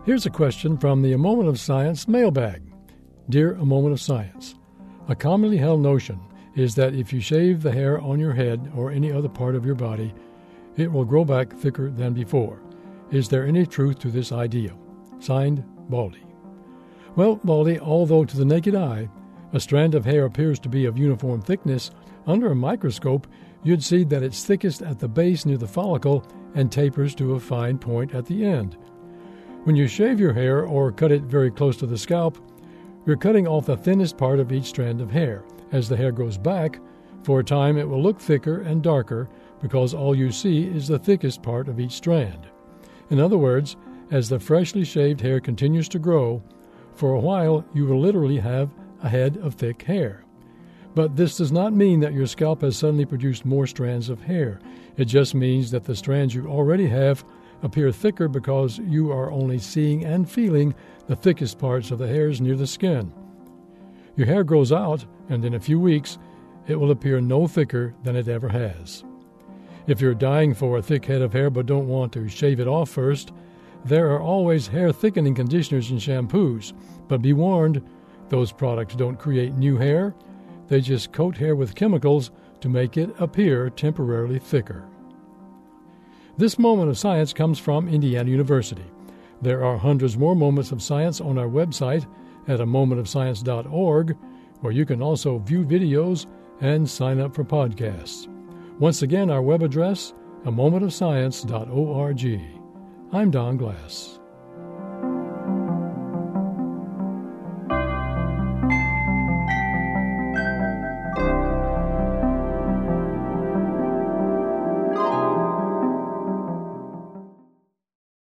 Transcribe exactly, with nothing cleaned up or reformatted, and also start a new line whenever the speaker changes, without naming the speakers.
Here's a question from the A Moment of Science mailbag. Dear A Moment of Science, a commonly held notion is that if you shave the hair on your head or any other part of your body, it will grow back thicker than before. Is there any truth to this idea? Signed, Baldy. Well, Baldy, although to the naked eye, a strand of hair appears to be of uniform thickness, under a microscope, you'd see that it's thickest at the base near the follicle and tapers to a fine point at the end. When you shave your hair or cut it very close to the scalp, you're cutting off the thinnest part of each strand of hair. As the hair grows back, for a time it will look thicker and darker because all you see is the thickest part of each strand. In other words, as the freshly shaved hair continues to grow, for a while you will literally have a head of thick hair. But this does not mean that your scalp has suddenly produced more strands of hair. It just means that the strands you already have appear thicker because you are only seeing and feeling the thickest parts of the hairs near the skin. Your hair grows out, and in a few weeks, it will appear no thicker than it ever has. If you're dying for a thick head of hair but don't want to shave it off first, there are always hair-thickening conditioners and shampoos. But be warned, those products don't create new hair. They just coat hair with chemicals to make it appear temporarily thicker. This Moment of Science comes from Indiana University. There are hundreds more moments of science on our website at a moment of science dot org, where you can also view videos and sign up for podcasts. Once again, our web address, a moment of science dot org. I'm Don Glass.